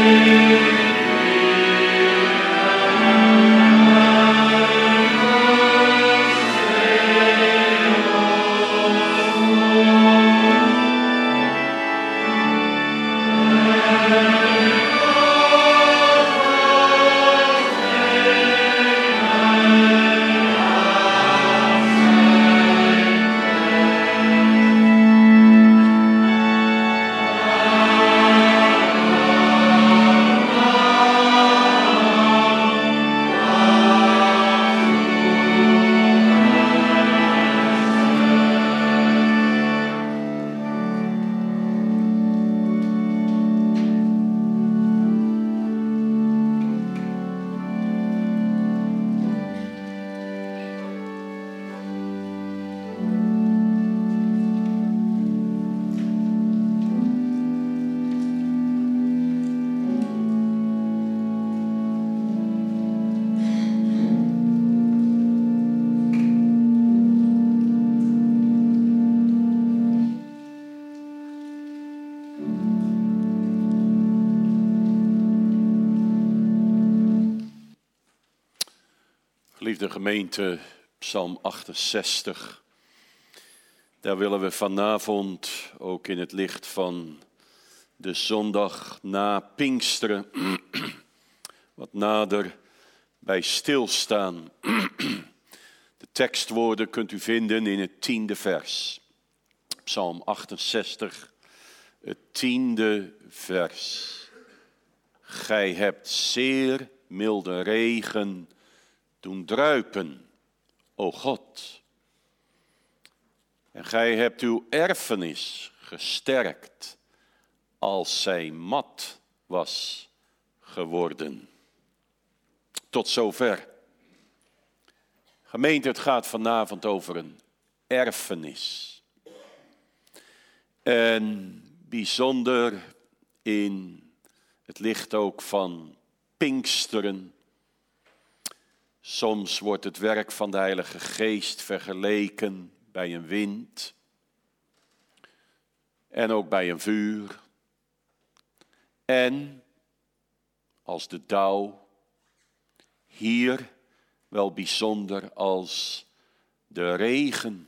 Geliefde gemeente, Psalm 68. Daar willen we vanavond, ook in het licht van de zondag na Pinksteren, wat nader bij stilstaan. De tekstwoorden kunt u vinden in het 10e vers. Psalm 68, het 10e vers. Gij hebt zeer milde regen doen druipen, o God. En gij hebt uw erfenis gesterkt, als zij mat was geworden. Tot zover. Gemeente, het gaat vanavond over een erfenis. En bijzonder in het licht ook van Pinksteren. Soms wordt het werk van de Heilige Geest vergeleken bij een wind. En ook bij een vuur. En als de dauw. Hier wel bijzonder als de regen.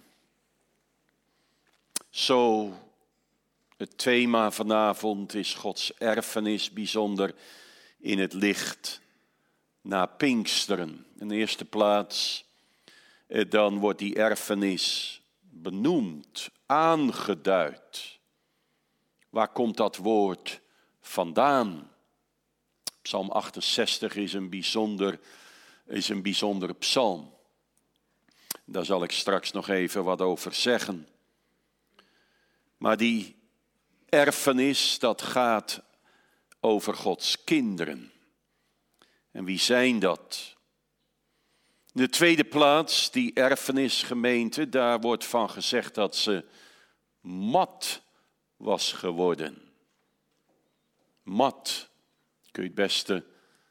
Zo, het thema vanavond is Gods erfenis, bijzonder in het licht na Pinksteren. In de eerste plaats, dan wordt die erfenis benoemd, aangeduid. Waar komt dat woord vandaan? Psalm 68 is een bijzondere psalm. Daar zal ik straks nog even wat over zeggen. Maar die erfenis, dat gaat over Gods kinderen. En wie zijn dat? In de tweede plaats, die erfenisgemeente, daar wordt van gezegd dat ze mat was geworden. Mat, kun je het beste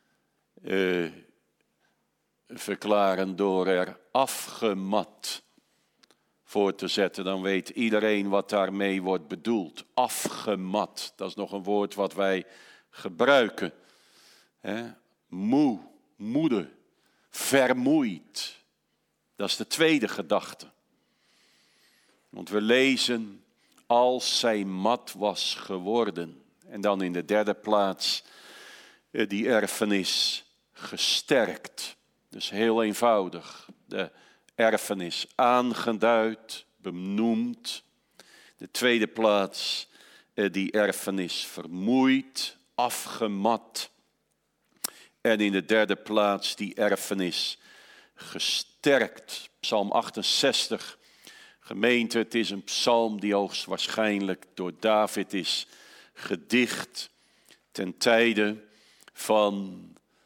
verklaren door er afgemat voor te zetten. Dan weet iedereen wat daarmee wordt bedoeld. Afgemat, dat is nog een woord wat wij gebruiken. Moede, vermoeid. Dat is de tweede gedachte. Want we lezen, als zij mat was geworden. En dan in de derde plaats, die erfenis gesterkt. Dus heel eenvoudig. De erfenis aangeduid, benoemd. De tweede plaats, die erfenis vermoeid, afgemat. En in de derde plaats die erfenis gesterkt. Psalm 68. Gemeente, het is een psalm die hoogstwaarschijnlijk door David is gedicht. Ten tijde van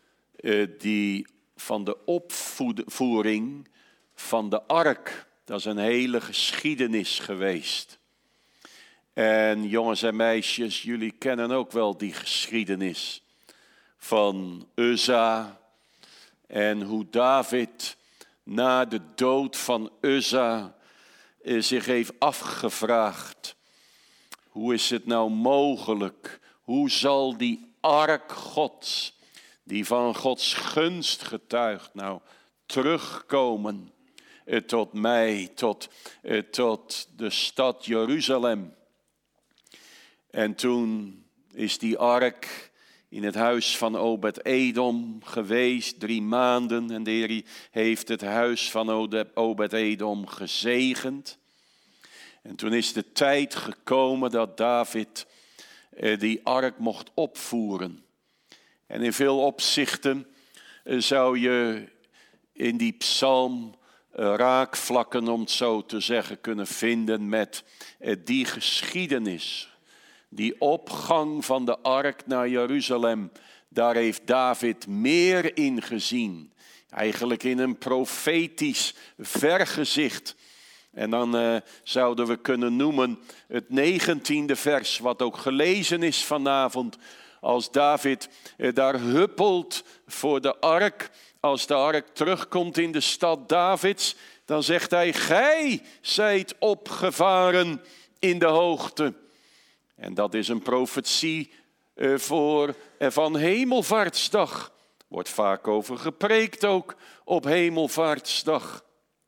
de opvoering van de ark. Dat is een hele geschiedenis geweest. En jongens en meisjes, jullie kennen ook wel die geschiedenis van Uzza en hoe David na de dood van Uzza zich heeft afgevraagd: hoe is het nou mogelijk Hoe zal die ark Gods, die van Gods gunst getuigt, nou terugkomen tot mij, tot de stad Jeruzalem? En toen is die ark in het huis van Obed-Edom geweest, 3 maanden. En de Heer heeft het huis van Obed-Edom gezegend. En toen is de tijd gekomen dat David die ark mocht opvoeren. En in veel opzichten zou je in die psalm raakvlakken, om het zo te zeggen, kunnen vinden met die geschiedenis. Die opgang van de ark naar Jeruzalem, daar heeft David meer in gezien. Eigenlijk in een profetisch vergezicht. En dan zouden we kunnen noemen het 19e vers, wat ook gelezen is vanavond. Als David daar huppelt voor de ark, als de ark terugkomt in de stad Davids, dan zegt hij: gij zijt opgevaren in de hoogte. En dat is een profetie van Hemelvaartsdag. Wordt vaak over gepreekt ook op Hemelvaartsdag.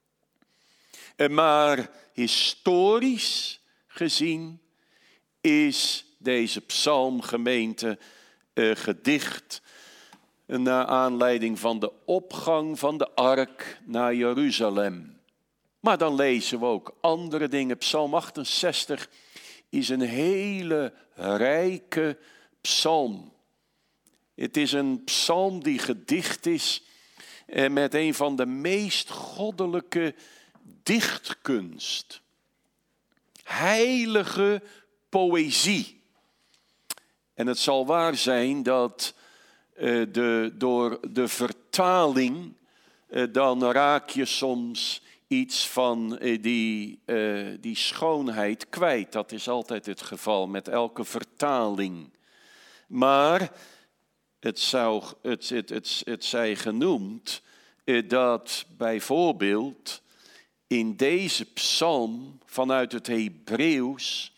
Maar historisch gezien is deze psalmgemeente gedicht naar aanleiding van de opgang van de ark naar Jeruzalem. Maar dan lezen we ook andere dingen. Psalm 68 is een hele rijke psalm. Het is een psalm die gedicht is met een van de meest goddelijke dichtkunst. Heilige poëzie. En het zal waar zijn dat door de vertaling dan raak je soms iets van die schoonheid kwijt. Dat is altijd het geval met elke vertaling. Maar het zij genoemd dat bijvoorbeeld in deze psalm vanuit het Hebreeuws,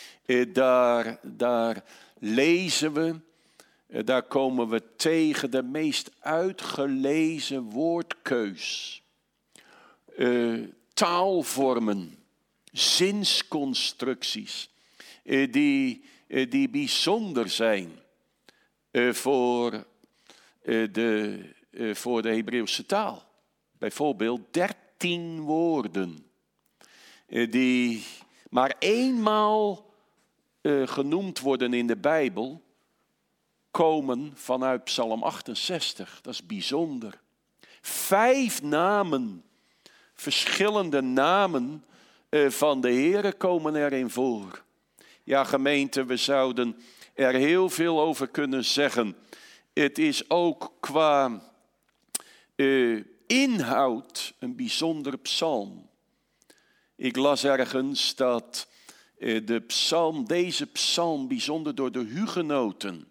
daar lezen we, daar komen we tegen de meest uitgelezen woordkeus. Taalvormen, zinsconstructies, die bijzonder zijn voor de Hebreeuwse taal. Bijvoorbeeld 13 woorden die maar eenmaal genoemd worden in de Bijbel, komen vanuit Psalm 68. Dat is bijzonder. 5 namen, verschillende namen van de Heere komen erin voor. Ja, gemeente, we zouden er heel veel over kunnen zeggen. Het is ook qua inhoud een bijzondere psalm. Ik las ergens dat deze psalm bijzonder door de hugenoten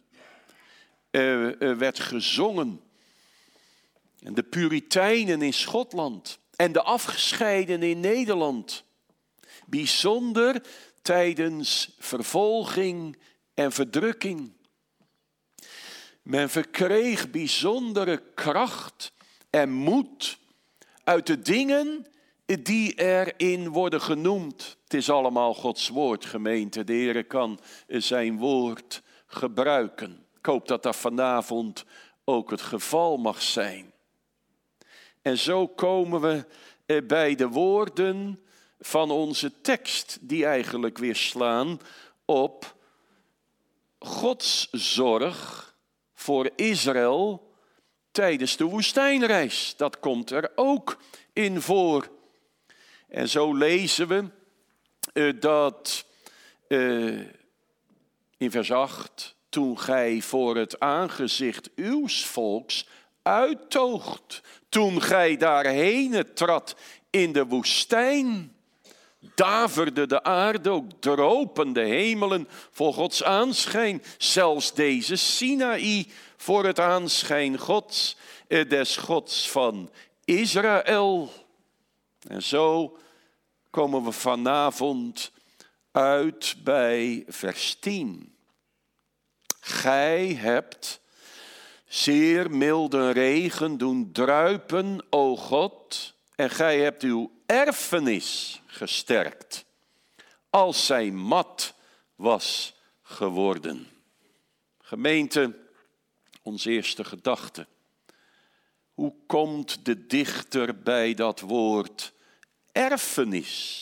werd gezongen. En de Puritijnen in Schotland en de afgescheidenen in Nederland. Bijzonder tijdens vervolging en verdrukking. Men verkreeg bijzondere kracht en moed uit de dingen die erin worden genoemd. Het is allemaal Gods woord, gemeente. De Heer kan zijn woord gebruiken. Ik hoop dat dat vanavond ook het geval mag zijn. En zo komen we bij de woorden van onze tekst, die eigenlijk weer slaan op Gods zorg voor Israël tijdens de woestijnreis. Dat komt er ook in voor. En zo lezen we dat in vers 8, toen gij voor het aangezicht uws volks uittoogt, toen gij daarheen trad in de woestijn, daverde de aarde, ook dropen de hemelen voor Gods aanschijn. Zelfs deze Sinaï voor het aanschijn Gods, des Gods van Israël. En zo komen we vanavond uit bij vers 10. gij hebt zeer milde regen doen druipen, o God, en gij hebt uw erfenis gesterkt, als zij mat was geworden. Gemeente, onze eerste gedachte. Hoe komt de dichter bij dat woord erfenis?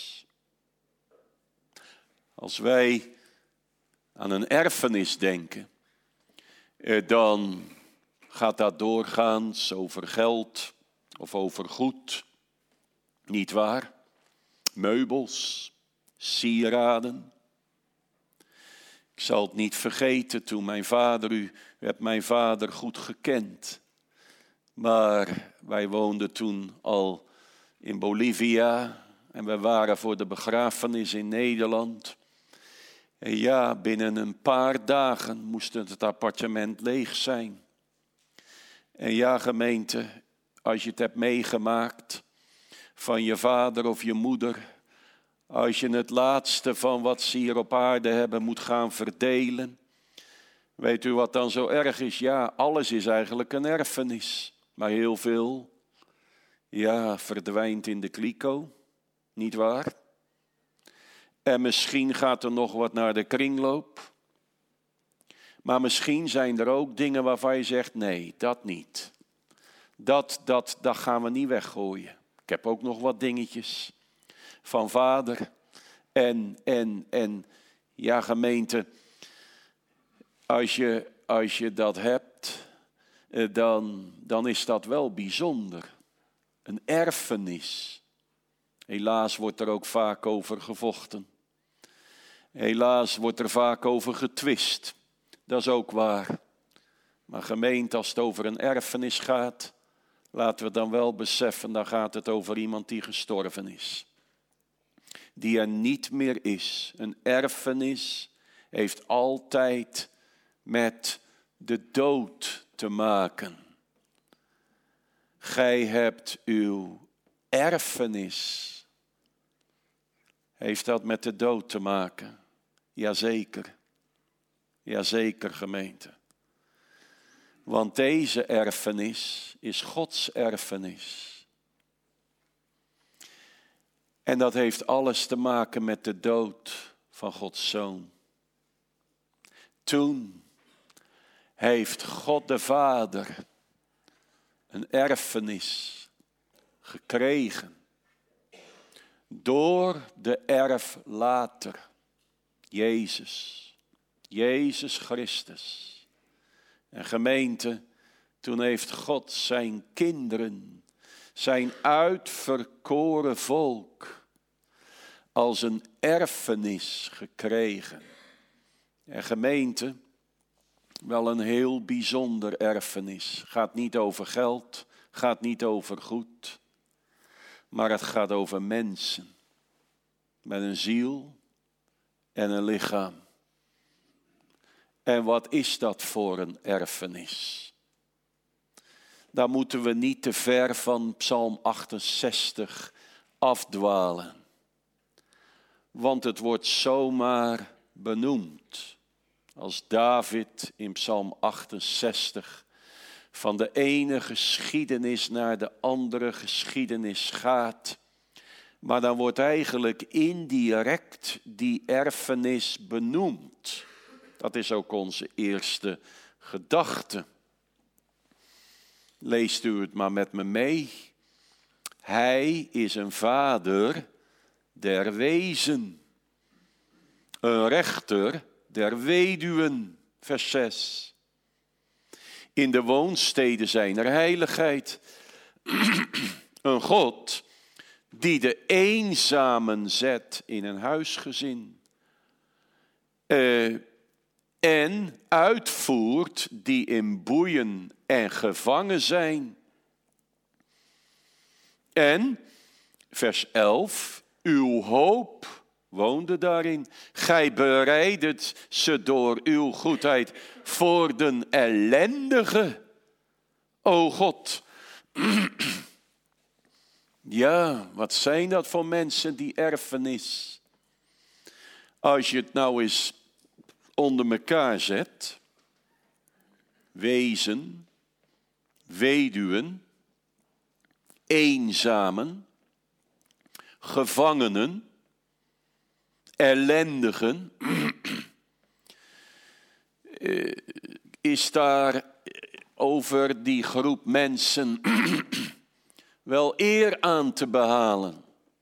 Als wij aan een erfenis denken, dan gaat dat doorgaans over geld of over goed, niet waar? Meubels, sieraden. Ik zal het niet vergeten toen mijn vader, u hebt mijn vader goed gekend. Maar wij woonden toen al in Bolivia en we waren voor de begrafenis in Nederland. En ja, binnen een paar dagen moest het appartement leeg zijn. En ja, gemeente, als je het hebt meegemaakt van je vader of je moeder, als je het laatste van wat ze hier op aarde hebben moet gaan verdelen. Weet u wat dan zo erg is? Ja, alles is eigenlijk een erfenis. Maar heel veel, ja, verdwijnt in de kliko. Niet waar? En misschien gaat er nog wat naar de kringloop. Maar misschien zijn er ook dingen waarvan je zegt, nee, dat niet. Dat gaan we niet weggooien. Ik heb ook nog wat dingetjes van vader. En ja, gemeente, als je dat hebt, dan is dat wel bijzonder. Een erfenis. Helaas wordt er ook vaak over gevochten. Helaas wordt er vaak over getwist. Dat is ook waar. Maar gemeente, als het over een erfenis gaat, laten we dan wel beseffen, dan gaat het over iemand die gestorven is. Die er niet meer is. Een erfenis heeft altijd met de dood te maken. Gij hebt uw erfenis. Heeft dat met de dood te maken? Jazeker. Jazeker, gemeente. Want deze erfenis is Gods erfenis. En dat heeft alles te maken met de dood van Gods Zoon. Toen heeft God de Vader een erfenis gekregen. Door de erflater, Jezus Christus. En gemeente, toen heeft God zijn kinderen, zijn uitverkoren volk, als een erfenis gekregen. En gemeente, wel een heel bijzonder erfenis. Gaat niet over geld, gaat niet over goed, maar het gaat over mensen. Met een ziel en een lichaam. En wat is dat voor een erfenis? Daar moeten we niet te ver van Psalm 68 afdwalen. Want het wordt zomaar benoemd. Als David in Psalm 68 van de ene geschiedenis naar de andere geschiedenis gaat. Maar dan wordt eigenlijk indirect die erfenis benoemd. Dat is ook onze eerste gedachte. Leest u het maar met me mee. Hij is een vader der wezen. Een rechter der weduwen. Vers 6. In de woonsteden zijn er heiligheid. Een God die de eenzamen zet in een huisgezin. En uitvoert die in boeien en gevangen zijn. En, vers 11, uw hoop woonde daarin. Gij bereidet ze door uw goedheid voor den ellendige. O God. Ja, wat zijn dat voor mensen, die erfenis? Als je het nou eens onder elkaar zet. wezen, weduwen, eenzamen, gevangenen, ellendigen, is daar over die groep mensen wel eer aan te behalen?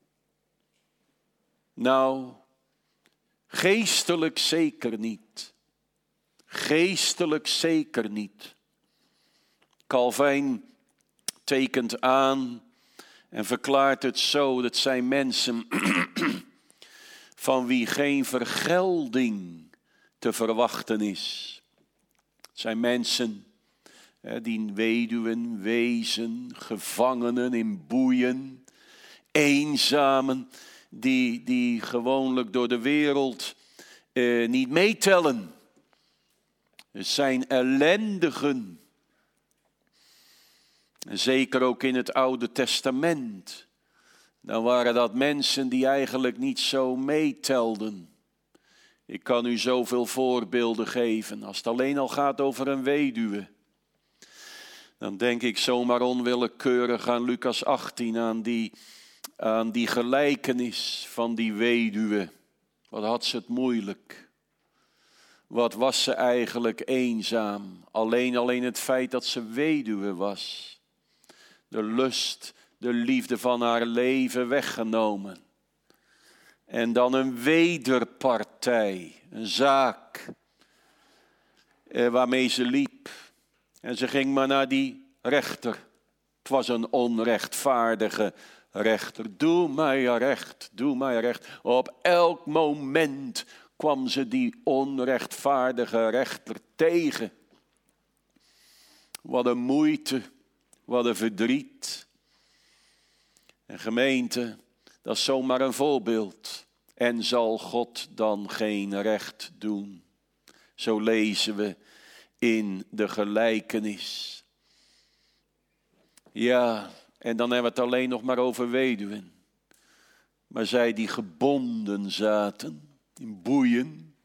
Nou, geestelijk zeker niet. Geestelijk zeker niet. Calvijn tekent aan en verklaart het zo: dat zijn mensen van wie geen vergelding te verwachten is. Het zijn mensen die weduwen, wezen, gevangenen in boeien, eenzamen, die gewoonlijk door de wereld niet meetellen. Het zijn ellendigen. En zeker ook in het Oude Testament. Dan waren dat mensen die eigenlijk niet zo meetelden. Ik kan u zoveel voorbeelden geven. Als het alleen al gaat over een weduwe. Dan denk ik zomaar onwillekeurig aan Lucas 18. Aan die gelijkenis van die weduwe. Wat had ze het moeilijk. Wat was ze eigenlijk eenzaam. Alleen het feit dat ze weduwe was. De lust, de liefde van haar leven weggenomen. En dan een wederpartij, een zaak waarmee ze liep. En ze ging maar naar die rechter. Het was een onrechtvaardige rechter. Doe mij recht, doe mij recht. Op elk moment kwam ze die onrechtvaardige rechter tegen. Wat een moeite, wat een verdriet. En gemeente, dat is zomaar een voorbeeld. En zal God dan geen recht doen? Zo lezen we in de gelijkenis. Ja, en dan hebben we het alleen nog maar over weduwen. Maar zij die gebonden zaten, in boeien,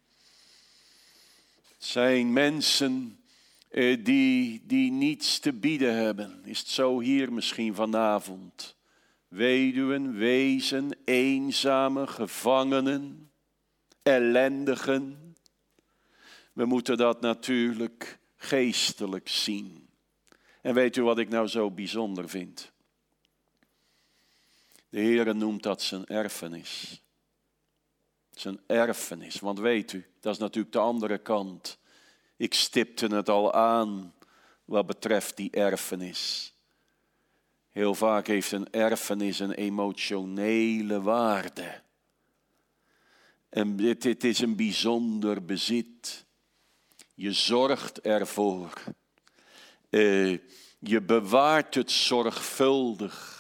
zijn mensen die niets te bieden hebben. Is het zo hier misschien vanavond? Weduwen, wezen, eenzamen, gevangenen, ellendigen. We moeten dat natuurlijk geestelijk zien. En weet u wat ik nou zo bijzonder vind? De Heere noemt dat zijn erfenis. Zijn erfenis, want weet u, dat is natuurlijk de andere kant. Ik stipte het al aan wat betreft die erfenis. Heel vaak heeft een erfenis een emotionele waarde. En dit is een bijzonder bezit. Je zorgt ervoor. Je bewaart het zorgvuldig.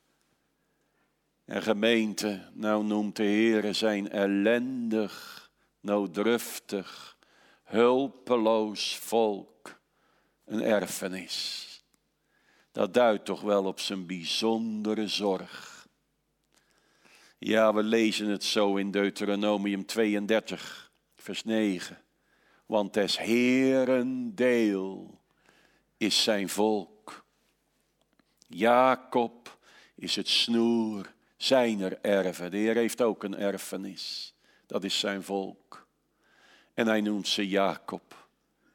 En gemeente, nou noemt de Heere zijn ellendig, nooddruftig, hulpeloos volk een erfenis. Dat duidt toch wel op zijn bijzondere zorg. Ja, we lezen het zo in Deuteronomium 32, vers 9. Want des Heeren deel is zijn volk. Jacob is het snoer zijner erven. De Heer heeft ook een erfenis. Dat is zijn volk. En hij noemt ze Jacob.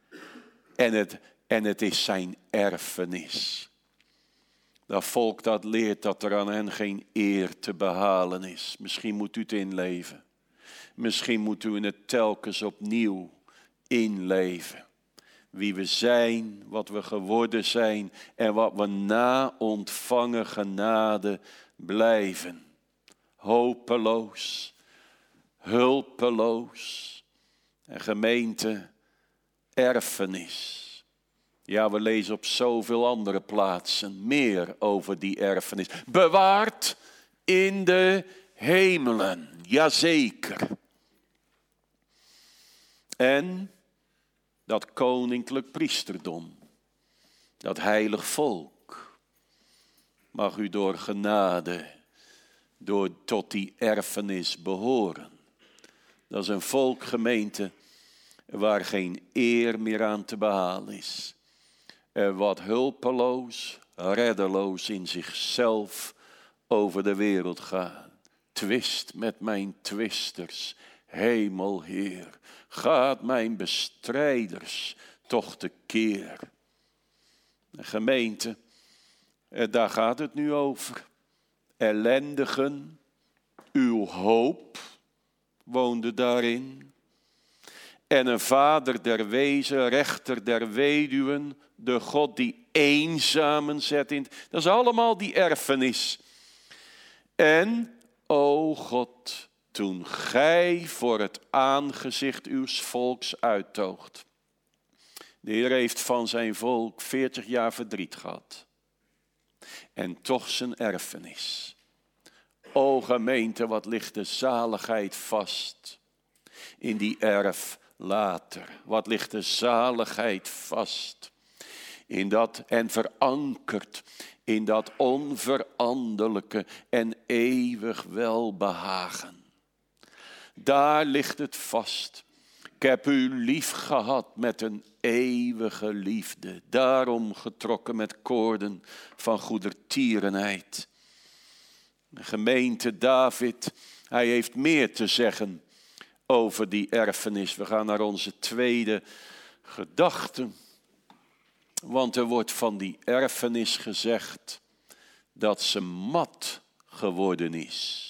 En het is zijn erfenis. Dat volk dat leert dat er aan hen geen eer te behalen is. Misschien moet u het inleven. Misschien moet u het telkens opnieuw inleven. Wie we zijn, wat we geworden zijn en wat we na ontvangen genade blijven. Hopeloos, hulpeloos en gemeente, erfenis. Ja, we lezen op zoveel andere plaatsen meer over die erfenis. Bewaard in de hemelen, jazeker. En dat koninklijk priesterdom, dat heilig volk, mag u door genade, tot die erfenis behoren. Dat is een volk, gemeente, waar geen eer meer aan te behalen is. en wat hulpeloos, reddeloos in zichzelf over de wereld gaan. Twist met mijn twisters, Hemelheer, gaat mijn bestrijders toch tekeer. De gemeente, daar gaat het nu over. Ellendigen, uw hoop woonde daarin. En een vader der wezen, rechter der weduwen, de God die eenzamen zet in. Dat is allemaal die erfenis. En, o God, toen gij voor het aangezicht uws volks uittoogt. De Heer heeft van zijn volk 40 jaar verdriet gehad. En toch zijn erfenis. O gemeente, wat ligt de zaligheid vast in die erf later. Wat ligt de zaligheid vast in dat en verankerd in dat onveranderlijke en eeuwig welbehagen. Daar ligt het vast. Ik heb u lief gehad met een eeuwige liefde. Daarom getrokken met koorden van goedertierenheid. De gemeente David, hij heeft meer te zeggen over die erfenis. We gaan naar onze tweede gedachte. Want er wordt van die erfenis gezegd dat ze mat geworden is.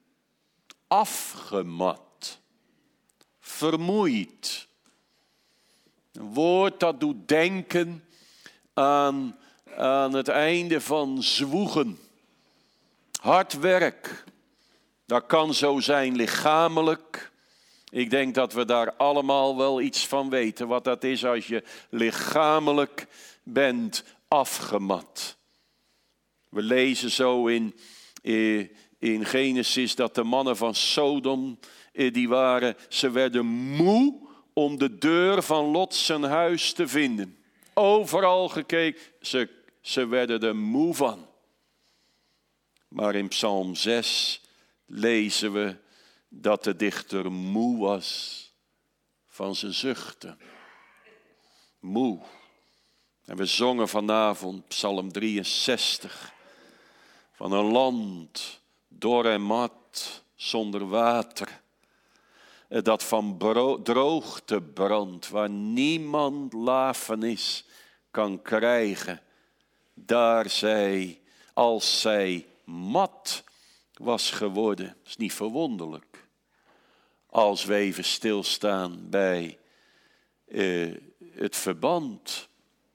Afgemat. Vermoeid. Een woord dat doet denken aan het einde van zwoegen. Hard werk. Dat kan zo zijn lichamelijk. Ik denk dat we daar allemaal wel iets van weten. Wat dat is als je lichamelijk bent afgemat. We lezen zo in Genesis dat de mannen van Sodom, ze werden moe om de deur van Lot zijn huis te vinden. Overal gekeken, ze werden er moe van. Maar in Psalm 6 lezen we dat de dichter moe was van zijn zuchten. Moe. En we zongen vanavond Psalm 63. Van een land dor en mat, zonder water. Dat van droogte brandt, waar niemand lafenis kan krijgen. Daar zij, als zij mat was geworden. Dat is niet verwonderlijk. Als we even stilstaan bij het verband.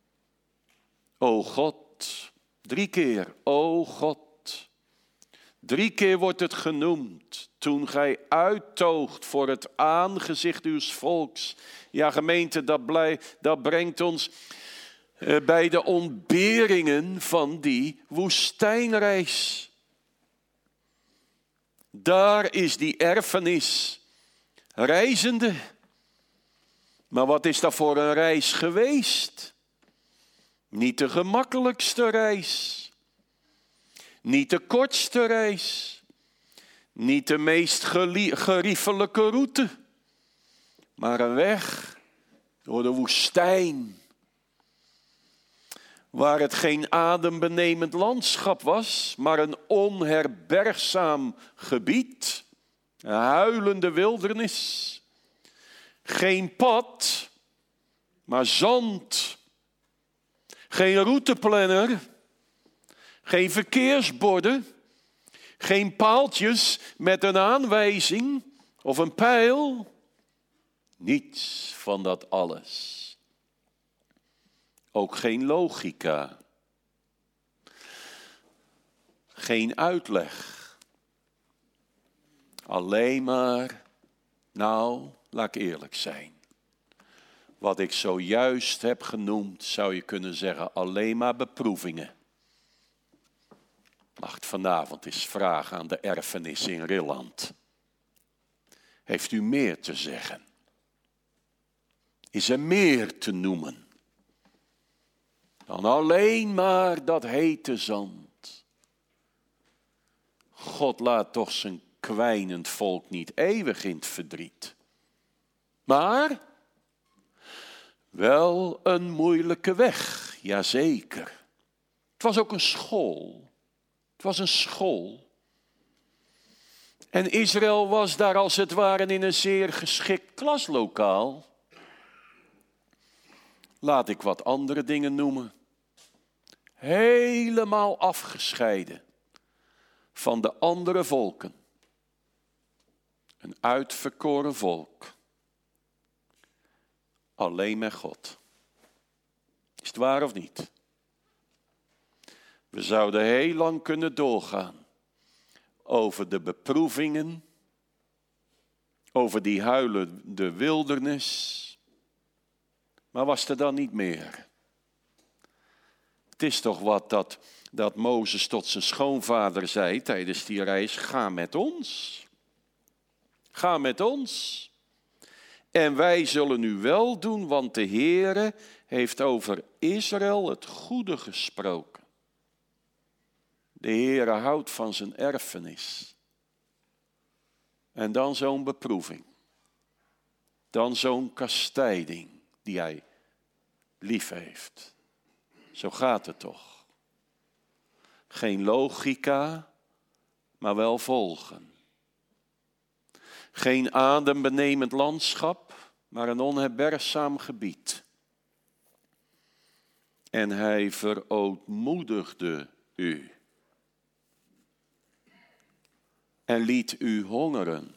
O God, 3 keer, o God. 3 keer wordt het genoemd. Toen gij uittoogt voor het aangezicht uws volks. Ja, gemeente, dat brengt ons bij de ontberingen van die woestijnreis. Daar is die erfenis reizende. Maar wat is dat voor een reis geweest? Niet de gemakkelijkste reis. Niet de kortste reis. Niet de meest geriefelijke route. Maar een weg door de woestijn. Waar het geen adembenemend landschap was, maar een onherbergzaam gebied. Een huilende wildernis. Geen pad, maar zand. Geen routeplanner. Geen verkeersborden. Geen paaltjes met een aanwijzing of een pijl. Niets van dat alles. Ook geen logica. Geen uitleg. Alleen maar, laat ik eerlijk zijn. Wat ik zojuist heb genoemd, zou je kunnen zeggen, alleen maar beproevingen. Mag ik vanavond eens vragen aan de erfenis in Rilland. Heeft u meer te zeggen? Is er meer te noemen? Dan alleen maar dat hete zand. God laat toch zijn kwijnend volk niet eeuwig in het verdriet. Maar wel een moeilijke weg. jazeker. Het was ook een school. Het was een school. En Israël was daar als het ware in een zeer geschikt klaslokaal. Laat ik wat andere dingen noemen. Helemaal afgescheiden van de andere volken. Een uitverkoren volk. Alleen met God. Is het waar of niet? We zouden heel lang kunnen doorgaan over de beproevingen, over die huilende wildernis. Maar was er dan niet meer? Het is toch wat dat Mozes tot zijn schoonvader zei tijdens die reis: ga met ons. Ga met ons. En wij zullen u wel doen, want de Heere heeft over Israël het goede gesproken. De Heere houdt van zijn erfenis. En dan zo'n beproeving. Dan zo'n kastijding die hij lief heeft. Zo gaat het toch. Geen logica, maar wel volgen. Geen adembenemend landschap, maar een onherbergzaam gebied. En hij verootmoedigde u. En liet u hongeren.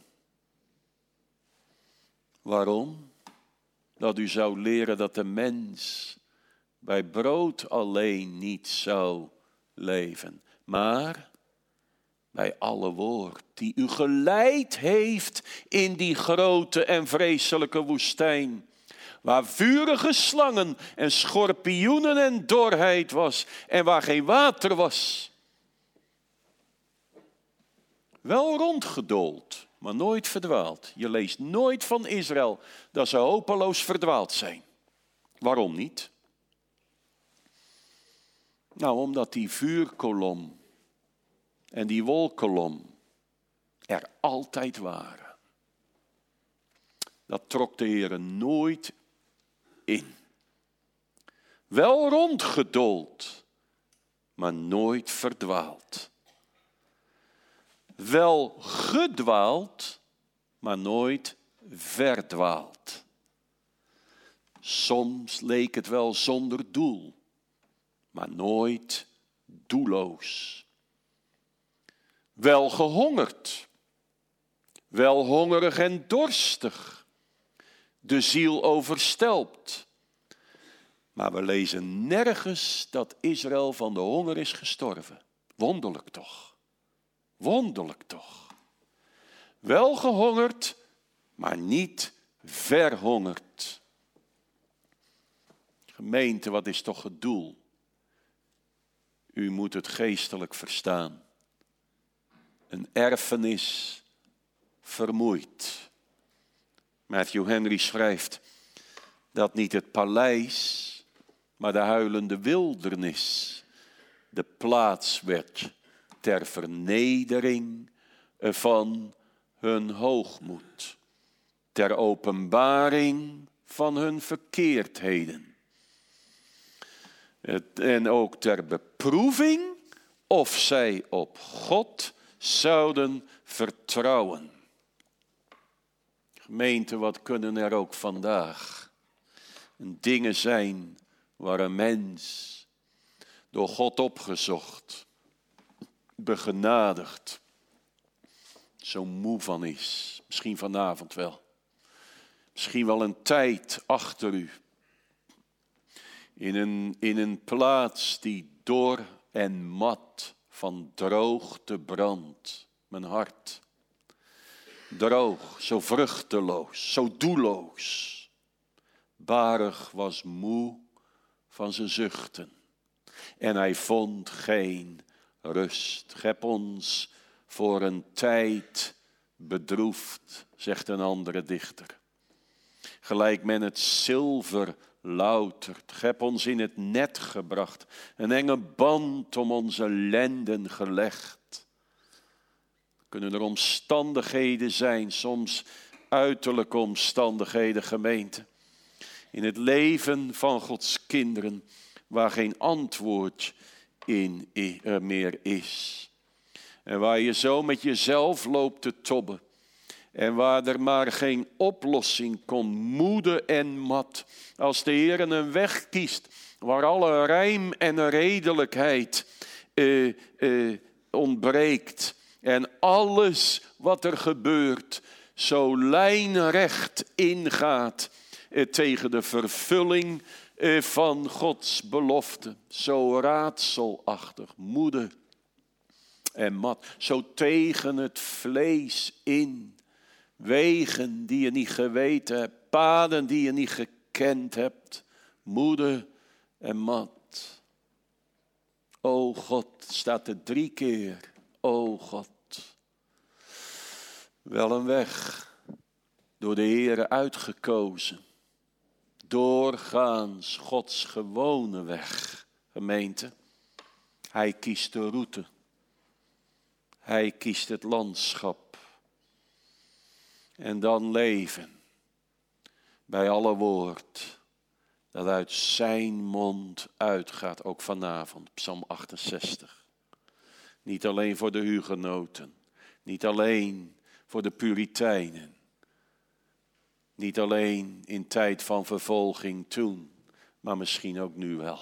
Waarom? Dat u zou leren dat de mens bij brood alleen niet zou leven, maar bij alle woord die u geleid heeft in die grote en vreselijke woestijn, waar vurige slangen en schorpioenen en dorheid was en waar geen water was. Wel rondgedoold, maar nooit verdwaald. Je leest nooit van Israël dat ze hopeloos verdwaald zijn. Waarom niet? Nou, omdat die vuurkolom en die wolkolom er altijd waren. Dat trok de Heer nooit in. Wel rondgedoold, maar nooit verdwaald. Wel gedwaald, maar nooit verdwaald. Soms leek het wel zonder doel, maar nooit doelloos. Wel gehongerd, wel hongerig en dorstig, de ziel overstelpt. Maar we lezen nergens dat Israël van de honger is gestorven. Wonderlijk toch? Wonderlijk toch? Wel gehongerd, maar niet verhongerd. Gemeente, wat is toch het doel? U moet het geestelijk verstaan. Een erfenis vermoeit. Matthew Henry schrijft dat niet het paleis, maar de huilende wildernis de plaats werd ter vernedering van hun hoogmoed, ter openbaring van hun verkeerdheden. En ook ter beproeving of zij op God zouden vertrouwen. Gemeente, wat kunnen er ook vandaag dingen zijn waar een mens door God opgezocht, begenadigd, zo moe van is. Misschien vanavond wel. Misschien wel een tijd achter u. In een plaats die dor en mat van droogte brandt. Mijn hart. Droog, zo vruchteloos, zo doelloos. Baruch was moe van zijn zuchten. En hij vond geen rust. Heb ons voor een tijd bedroefd, zegt een andere dichter. Gelijk men het zilver loutert. Heb ons in het net gebracht. Een enge band om onze lenden gelegd. Kunnen er omstandigheden zijn, soms uiterlijke omstandigheden, gemeente. In het leven van Gods kinderen, waar geen antwoord in meer is. En waar je zo met jezelf loopt te tobben. En waar er maar geen oplossing komt, moede en mat. Als de Heer een weg kiest, waar alle rijm en redelijkheid ontbreekt. En alles wat er gebeurt, zo lijnrecht ingaat tegen de vervulling van Gods belofte. Zo raadselachtig, moede en mat. Zo tegen het vlees in. Wegen die je niet geweten hebt. Paden die je niet gekend hebt. Moede en mat. O God, staat er 3 keer. O God. Wel een weg. Door de Heere uitgekozen. Doorgaans Gods gewone weg. Gemeente. Hij kiest de route. Hij kiest het landschap. En dan leven bij alle woord dat uit zijn mond uitgaat, ook vanavond, Psalm 68. Niet alleen voor de hugenoten, niet alleen voor de Puritijnen, niet alleen in tijd van vervolging toen, maar misschien ook nu wel.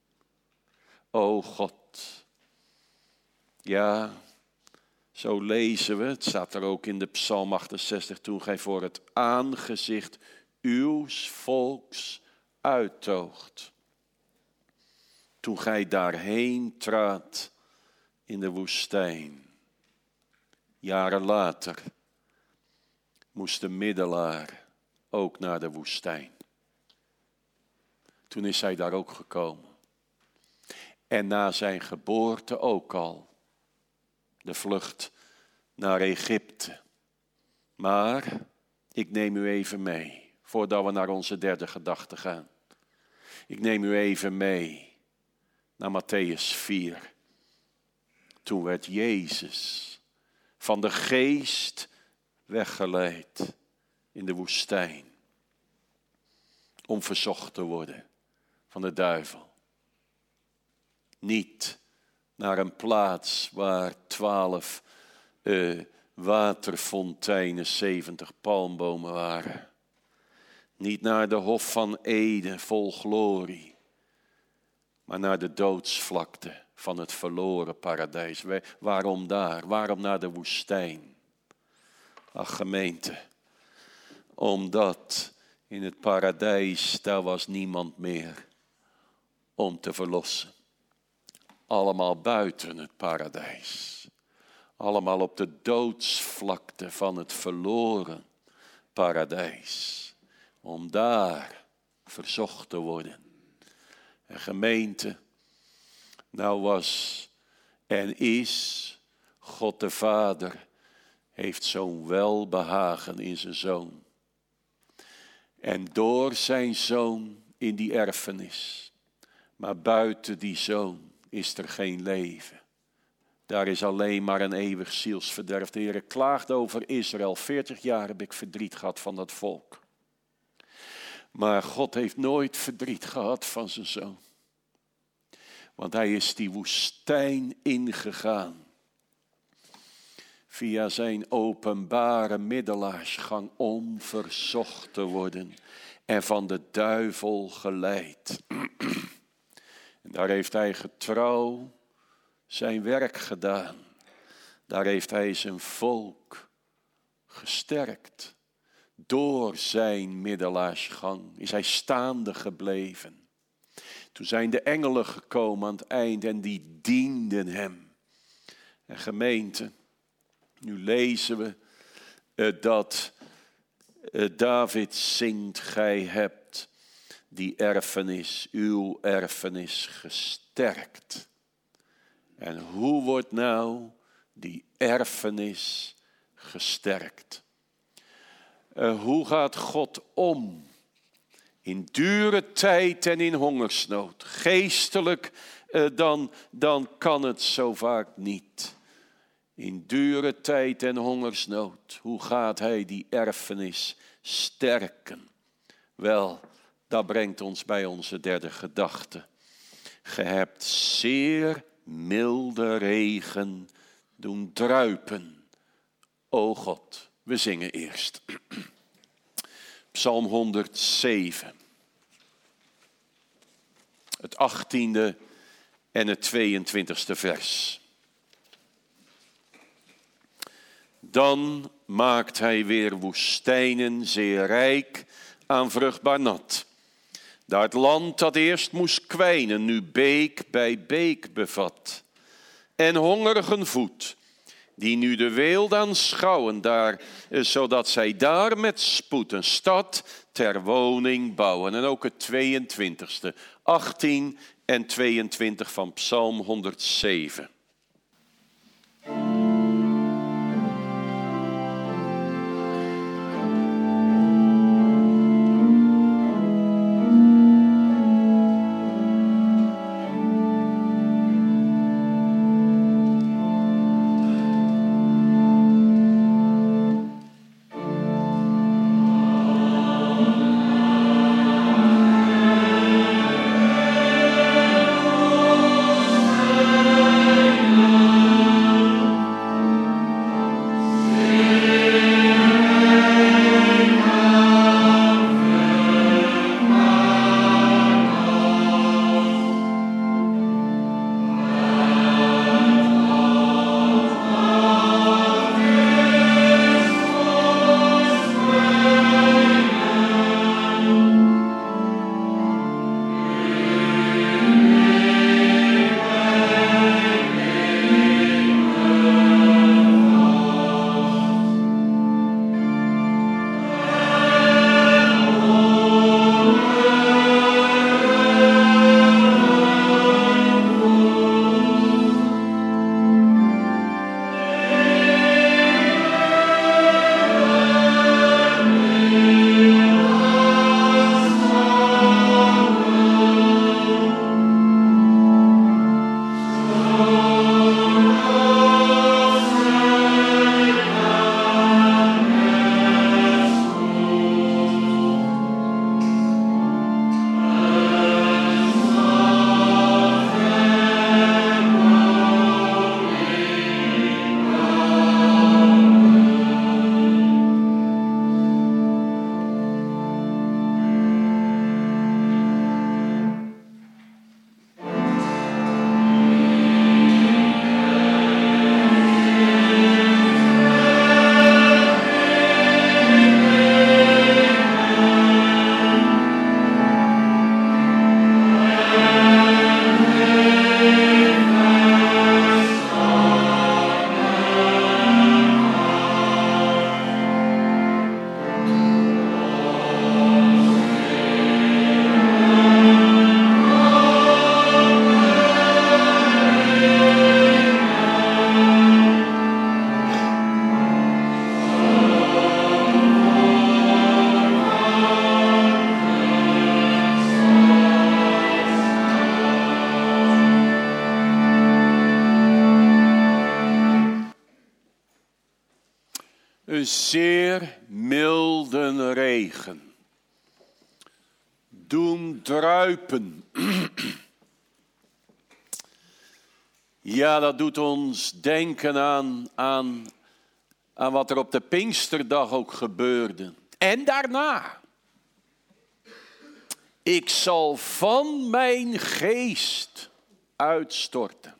O God, ja, zo lezen we, het staat er ook in de Psalm 68, toen gij voor het aangezicht uws volks uittoogt. Toen gij daarheen traadt in de woestijn. Jaren later moest de middelaar ook naar de woestijn. Toen is hij daar ook gekomen. En na zijn geboorte ook al. De vlucht naar Egypte. Maar ik neem u even mee, voordat we naar onze derde gedachte gaan. Ik neem u even mee naar Mattheüs 4. Toen werd Jezus van de geest weggeleid in de woestijn. Om verzocht te worden van de duivel. Niet naar een plaats waar 12 waterfonteinen, 70 palmbomen waren. Niet naar de hof van Eden vol glorie. Maar naar de doodsvlakte van het verloren paradijs. Waarom daar? Waarom naar de woestijn? Ach gemeente, omdat in het paradijs daar was niemand meer om te verlossen. Allemaal buiten het paradijs. Allemaal op de doodsvlakte van het verloren paradijs. Om daar verzocht te worden. En gemeente, nou was en is God de Vader, heeft zo'n welbehagen in zijn Zoon. En door zijn Zoon in die erfenis. Maar buiten die Zoon is er geen leven. Daar is alleen maar een eeuwig zielsverderf. De Heer klaagt over Israël. 40 jaar heb ik verdriet gehad van dat volk. Maar God heeft nooit verdriet gehad van zijn Zoon. Want hij is die woestijn ingegaan. Via zijn openbare middelaarsgang om verzocht te worden. En van de duivel geleid. En daar heeft hij getrouw zijn werk gedaan. Daar heeft hij zijn volk gesterkt. Door zijn middelaarsgang is hij staande gebleven. Toen zijn de engelen gekomen aan het eind en die dienden hem. En gemeente, nu lezen we dat David zingt, gij hebt die erfenis, uw erfenis gesterkt. En hoe wordt nou die erfenis gesterkt? Hoe gaat God om? In dure tijd en in hongersnood. Geestelijk dan kan het zo vaak niet. In dure tijd en hongersnood. Hoe gaat hij die erfenis sterken? Wel, dat brengt ons bij onze derde gedachte. Ge hebt zeer milde regen doen druipen, o God. We zingen eerst. Psalm 107. Het 18e en het 22e vers. Dan maakt hij weer woestijnen zeer rijk aan vruchtbaar nat. Daar het land dat eerst moest kwijnen, nu beek bij beek bevat. En hongerigen voedt, die nu de weelde aanschouwen daar, zodat zij daar met spoed een stad ter woning bouwen. En ook het 22e, 18 en 22 van Psalm 107. Een zeer milde regen. Doen druipen. Ja, dat doet ons denken aan wat er op de Pinksterdag ook gebeurde. En daarna. Ik zal van mijn geest uitstorten.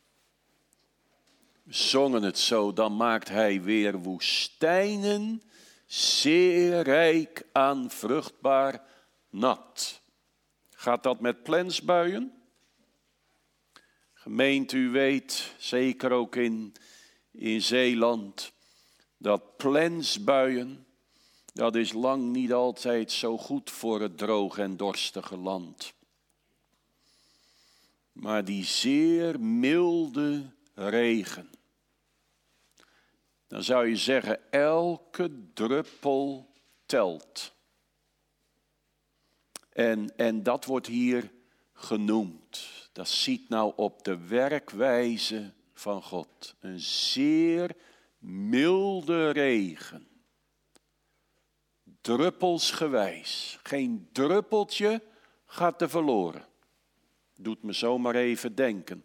We zongen het zo, dan maakt hij weer woestijnen zeer rijk aan vruchtbaar nat. Gaat dat met plensbuien? Gemeente, u weet, zeker ook in Zeeland, dat plensbuien, dat is lang niet altijd zo goed voor het droge en dorstige land. Maar die zeer milde regen, dan zou je zeggen, elke druppel telt. En dat wordt hier genoemd. Dat ziet nou op de werkwijze van God. Een zeer milde regen. Druppelsgewijs. Geen druppeltje gaat er verloren. Doet me zomaar even denken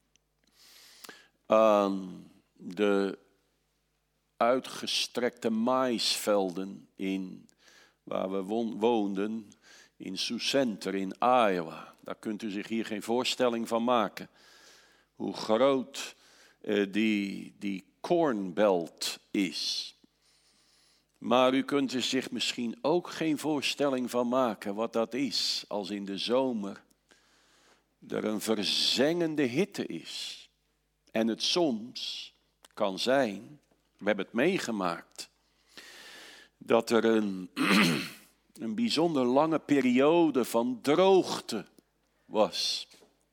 aan de uitgestrekte maïsvelden waar we woonden in Sioux Center in Iowa. Daar kunt u zich hier geen voorstelling van maken. Hoe groot die Corn Belt is. Maar u kunt er zich misschien ook geen voorstelling van maken wat dat is als in de zomer er een verzengende hitte is. En het soms kan zijn, we hebben het meegemaakt, dat er een bijzonder lange periode van droogte was.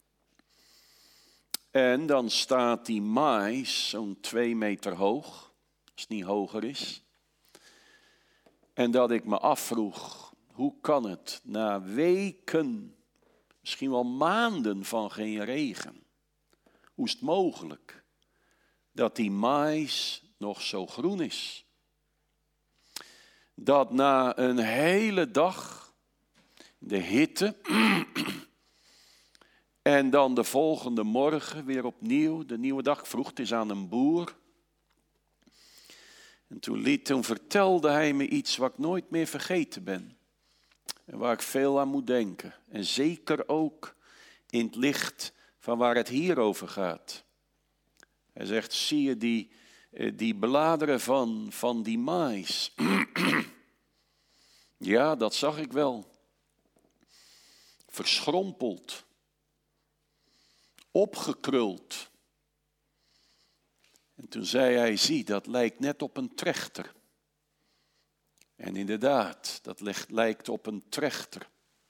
En dan staat die mais zo'n 2 meter hoog, als het niet hoger is. En dat ik me afvroeg, hoe kan het na weken, misschien wel maanden van geen regen, hoe is het mogelijk dat die mais nog zo groen is? Dat na een hele dag, de hitte, en dan de volgende morgen weer opnieuw, de nieuwe dag, vroeg het is aan een boer. En toen vertelde hij me iets wat ik nooit meer vergeten ben. En waar ik veel aan moet denken. En zeker ook in het licht van waar het hier over gaat. Hij zegt, zie je die bladeren van die mais? Ja, dat zag ik wel. Verschrompeld. Opgekruld. En toen zei hij, zie, dat lijkt net op een trechter. En inderdaad, dat lijkt op een trechter.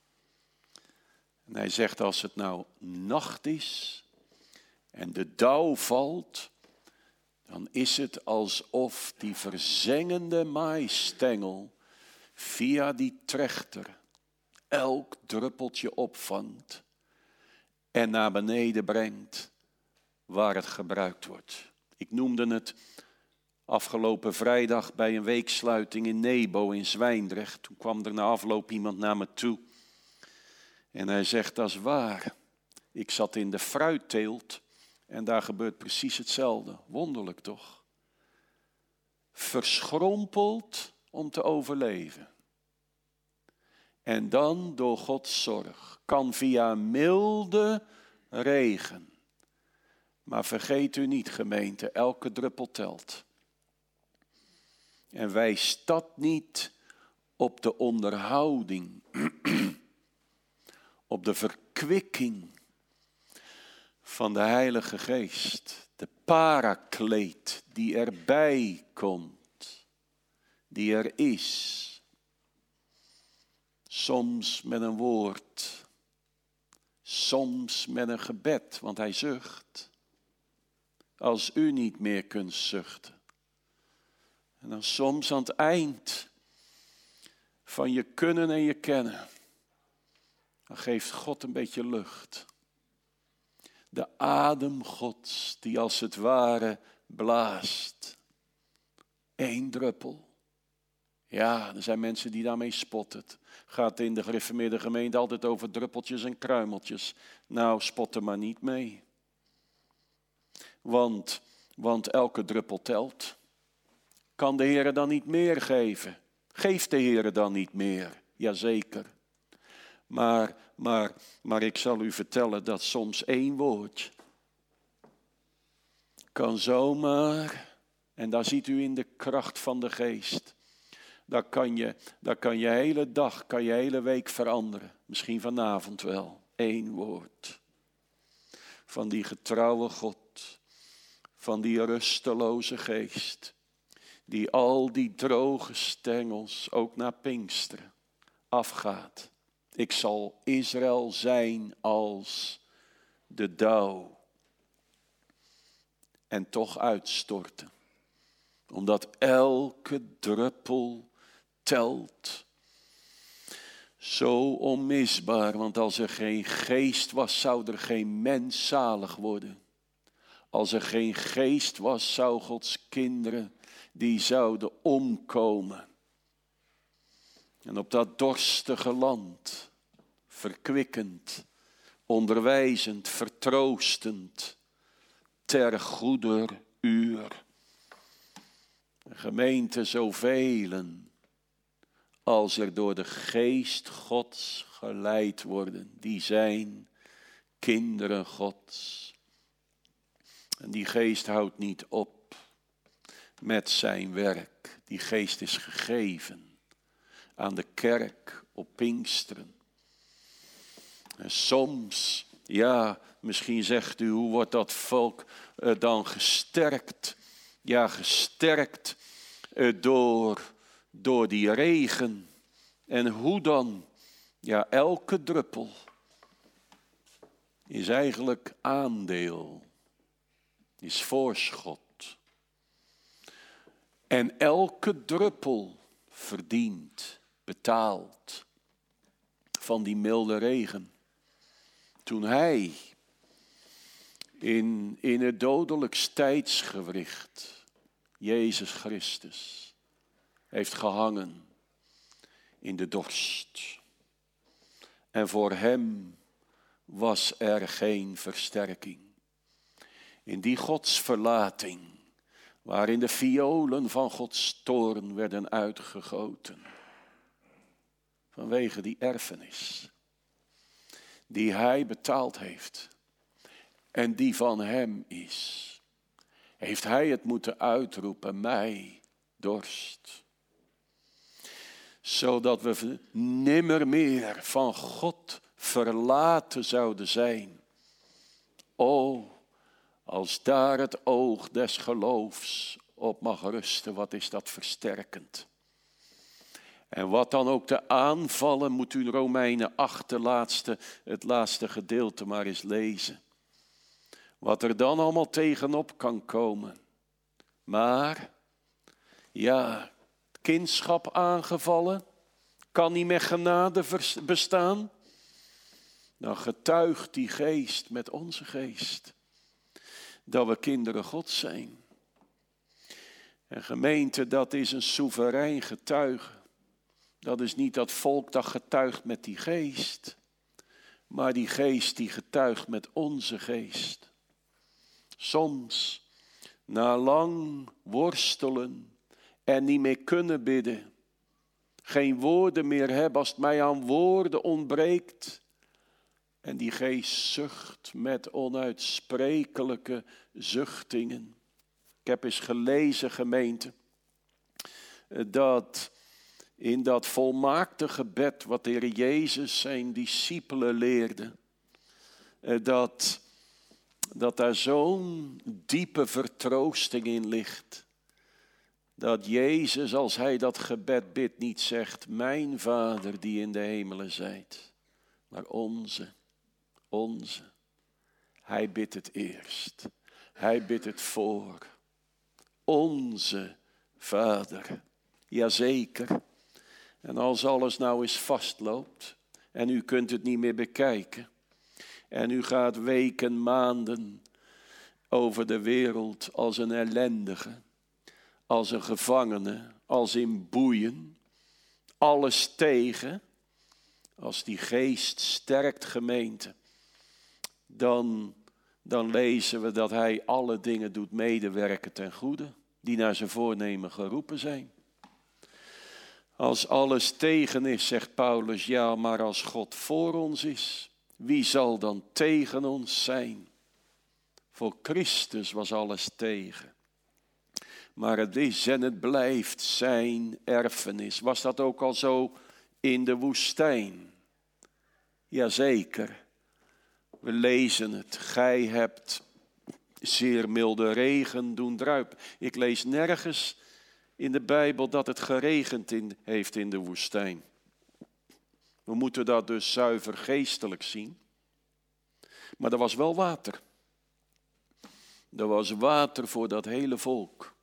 En hij zegt, als het nou nacht is en de dauw valt, dan is het alsof die verzengende maïsstengel via die trechter elk druppeltje opvangt en naar beneden brengt waar het gebruikt wordt. Ik noemde het afgelopen vrijdag bij een weeksluiting in Nebo in Zwijndrecht. Toen kwam er na afloop iemand naar me toe. En hij zegt, dat is waar. Ik zat in de fruitteelt en daar gebeurt precies hetzelfde. Wonderlijk toch? Verschrompeld om te overleven. En dan door Gods zorg kan via milde regen. Maar vergeet u niet, gemeente, elke druppel telt. En wijst dat niet op de onderhouding, op de verkwikking van de Heilige Geest. De parakleet die erbij komt, die er is. Soms met een woord, soms met een gebed, want hij zucht. Als u niet meer kunt zuchten. En dan soms aan het eind van je kunnen en je kennen, dan geeft God een beetje lucht. De adem Gods die als het ware blaast. 1 druppel. Ja, er zijn mensen die daarmee spotten. Gaat in de gereformeerde gemeente altijd over druppeltjes en kruimeltjes. Nou, spot er maar niet mee. Want elke druppel telt. Kan de Heer dan niet meer geven? Geeft de Heer dan niet meer? Jazeker. Maar ik zal u vertellen dat soms 1 woordje kan zomaar, en daar ziet u in de kracht van de Geest, daar kan je hele dag, kan je hele week veranderen. Misschien vanavond wel. 1 woord. Van die getrouwe God, van die rusteloze Geest, die al die droge stengels ook naar Pinksteren afgaat. Ik zal Israël zijn als de dauw. En toch uitstorten. Omdat elke druppel telt. Zo onmisbaar, want als er geen geest was, zou er geen mens zalig worden. Als er geen geest was, zou Gods kinderen, die zouden omkomen. En op dat dorstige land, verkwikkend, onderwijzend, vertroostend, ter goeder uur. Gemeente, zoveel als er door de geest Gods geleid worden, die zijn kinderen Gods. En die geest houdt niet op met zijn werk. Die geest is gegeven aan de kerk op Pinksteren. En soms, ja, misschien zegt u, hoe wordt dat volk dan gesterkt? Ja, gesterkt door die regen. En hoe dan? Ja, elke druppel is eigenlijk aandeel, is voorschot. En elke druppel verdient, betaalt van die milde regen. Toen hij in het dodelijks tijdsgewricht, Jezus Christus, heeft gehangen in de dorst. En voor hem was er geen versterking. In die godsverlating, waarin de violen van Gods toorn werden uitgegoten. Vanwege die erfenis die hij betaald heeft en die van hem is, heeft hij het moeten uitroepen, mij dorst. Zodat we nimmer meer van God verlaten zouden zijn. O, als daar het oog des geloofs op mag rusten, wat is dat versterkend. En wat dan ook de aanvallen, moet u Romeinen 8, het laatste gedeelte maar eens lezen. Wat er dan allemaal tegenop kan komen. Maar, ja, kindschap aangevallen, kan niet met genade bestaan. Dan getuigt die geest met onze geest dat we kinderen Gods zijn. En gemeente, dat is een soeverein getuige. Dat is niet dat volk dat getuigt met die geest, maar die geest die getuigt met onze geest. Soms, na lang worstelen en niet meer kunnen bidden, geen woorden meer hebben als het mij aan woorden ontbreekt. En die geest zucht met onuitsprekelijke zuchtingen. Ik heb eens gelezen, gemeente, dat in dat volmaakte gebed wat de Heer Jezus zijn discipelen leerde, dat daar zo'n diepe vertroosting in ligt. Dat Jezus, als hij dat gebed bidt, niet zegt, mijn Vader die in de hemelen zijt, maar onze. Hij bidt het eerst. Hij bidt het voor. Onze Vader. Jazeker. En als alles nou eens vastloopt en u kunt het niet meer bekijken. En u gaat weken, maanden over de wereld als een ellendige. Als een gevangene, als in boeien. Alles tegen. Als die geest sterkt, gemeente. Dan lezen we dat hij alle dingen doet medewerken ten goede. Die naar zijn voornemen geroepen zijn. Als alles tegen is, zegt Paulus, ja, maar als God voor ons is, wie zal dan tegen ons zijn? Voor Christus was alles tegen. Maar het is en het blijft zijn erfenis. Was dat ook al zo in de woestijn? Jazeker. We lezen het. Gij hebt zeer milde regen doen druipen. Ik lees nergens in de Bijbel dat het geregend heeft in de woestijn. We moeten dat dus zuiver geestelijk zien. Maar er was wel water. Er was water voor dat hele volk.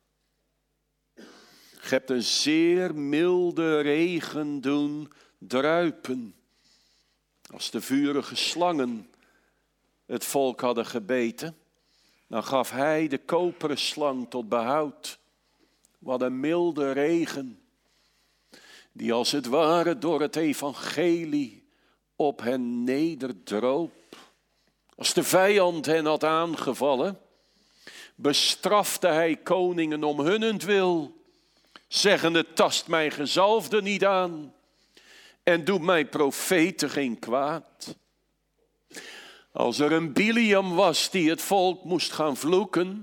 Je hebt een zeer milde regen doen druipen. Als de vurige slangen het volk hadden gebeten, dan gaf hij de koperen slang tot behoud. Wat een milde regen, die als het ware door het evangelie op hen nederdroop. Als de vijand hen had aangevallen, bestrafte hij koningen om hunnentwil, zeggende, tast mijn gezalfde niet aan en doet mijn profeten geen kwaad. Als er een Biliam was die het volk moest gaan vloeken,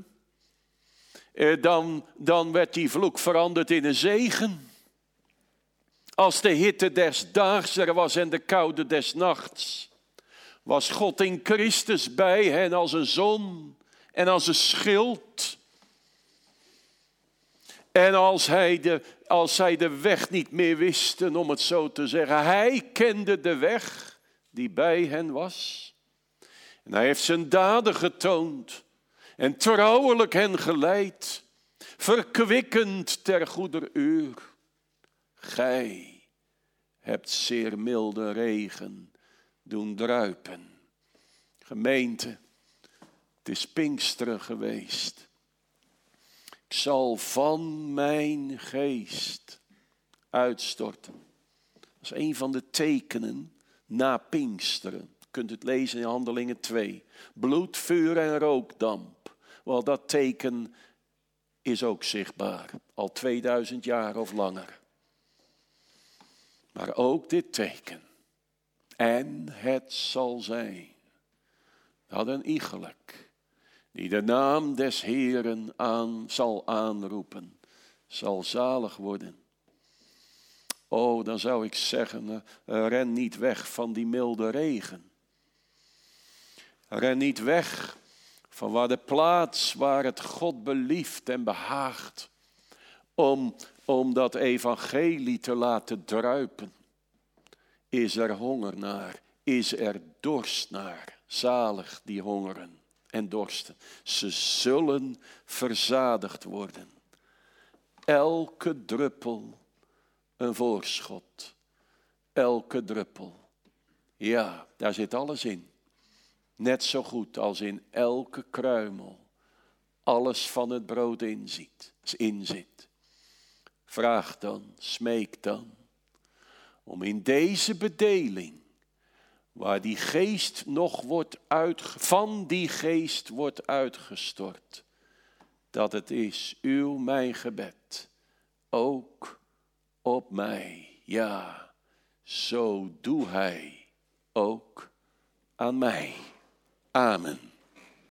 dan werd die vloek veranderd in een zegen. Als de hitte des daags er was en de koude des nachts, was God in Christus bij hen als een zon en als een schild. En als zij de weg niet meer wisten, om het zo te zeggen, hij kende de weg die bij hen was. En hij heeft zijn daden getoond en trouwelijk hen geleid, verkwikkend ter goeder uur. Gij hebt zeer milde regen doen druipen. Gemeente, het is Pinksteren geweest. Ik zal van mijn geest uitstorten. Dat is een van de tekenen na Pinksteren. Je kunt het lezen in Handelingen 2. Bloed, vuur en rookdamp. Wel, dat teken is ook zichtbaar. Al 2000 jaar of langer. Maar ook dit teken. En het zal zijn dat een iegelijk, die de naam des Heeren zal aanroepen, zal zalig worden. Oh, dan zou ik zeggen, ren niet weg van die milde regen. Ren niet weg van waar de plaats waar het God belieft en behaagt, om dat evangelie te laten druipen. Is er honger naar, is er dorst naar, zalig die hongeren en dorsten. Ze zullen verzadigd worden. Elke druppel een voorschot. Elke druppel. Ja, daar zit alles in. Net zo goed als in elke kruimel alles van het brood in zit. Vraag dan, smeek dan, om in deze bedeling, waar die geest nog van die geest wordt uitgestort, dat het is mijn gebed, ook op mij. Ja, zo doe hij ook aan mij. Amen.